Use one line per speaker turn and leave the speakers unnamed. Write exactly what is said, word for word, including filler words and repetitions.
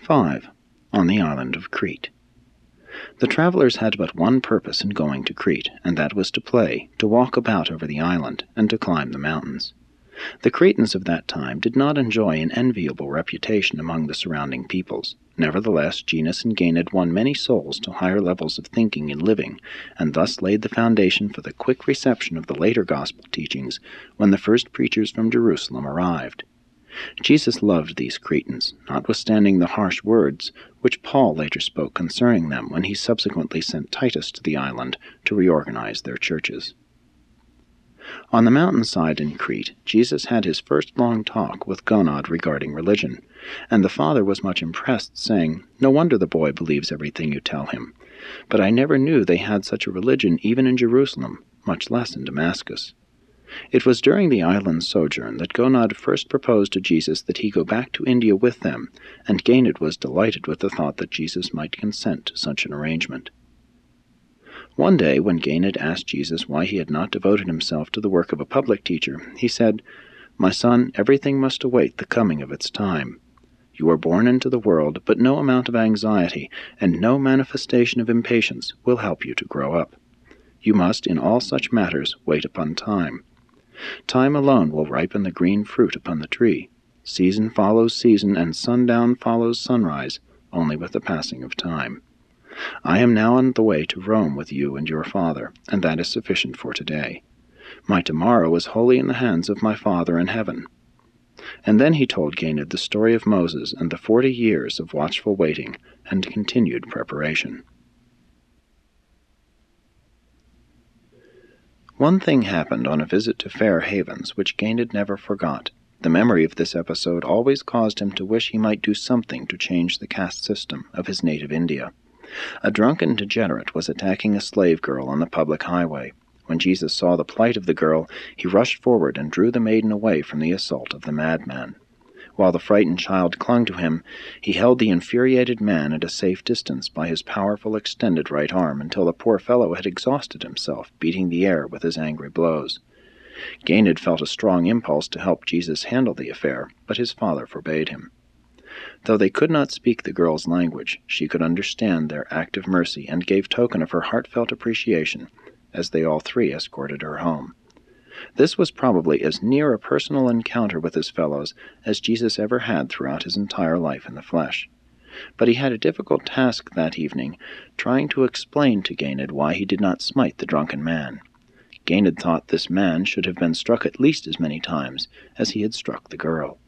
five. On the island of Crete. The travelers had but one purpose in going to Crete, and that was to play, to walk about over the island, and to climb the mountains. The Cretans of that time did not enjoy an enviable reputation among the surrounding peoples. Nevertheless, Genus and Ganid won many souls to higher levels of thinking and living, and thus laid the foundation for the quick reception of the later gospel teachings when the first preachers from Jerusalem arrived. Jesus loved these Cretans, notwithstanding the harsh words which Paul later spoke concerning them when he subsequently sent Titus to the island to reorganize their churches. On the mountainside in Crete, Jesus had his first long talk with Gonod regarding religion, and the father was much impressed, saying, "No wonder the boy believes everything you tell him. But I never knew they had such a religion even in Jerusalem, much less in Damascus." It was during the island's sojourn that Gonod first proposed to Jesus that he go back to India with them, and Ganid was delighted with the thought that Jesus might consent to such an arrangement. One day, when Ganid asked Jesus why he had not devoted himself to the work of a public teacher, he said, "My son, everything must await the coming of its time. You are born into the world, but no amount of anxiety and no manifestation of impatience will help you to grow up. You must, in all such matters, wait upon time. Time alone will ripen the green fruit upon the tree. Season follows season, and sundown follows sunrise, only with the passing of time. I am now on the way to Rome with you and your father, and that is sufficient for today. My tomorrow is wholly in the hands of my Father in heaven." And then he told Ganid the story of Moses and the forty years of watchful waiting and continued preparation. One thing happened on a visit to Fair Havens which Ganid never forgot. The memory of this episode always caused him to wish he might do something to change the caste system of his native India. A drunken degenerate was attacking a slave girl on the public highway. When Jesus saw the plight of the girl, he rushed forward and drew the maiden away from the assault of the madman. While the frightened child clung to him, he held the infuriated man at a safe distance by his powerful extended right arm until the poor fellow had exhausted himself, beating the air with his angry blows. Ganid felt a strong impulse to help Jesus handle the affair, but his father forbade him. Though they could not speak the girl's language, she could understand their act of mercy and gave token of her heartfelt appreciation as they all three escorted her home. This was probably as near a personal encounter with his fellows as Jesus ever had throughout his entire life in the flesh. But he had a difficult task that evening, trying to explain to Ganid why he did not smite the drunken man. Ganid thought this man should have been struck at least as many times as he had struck the girl.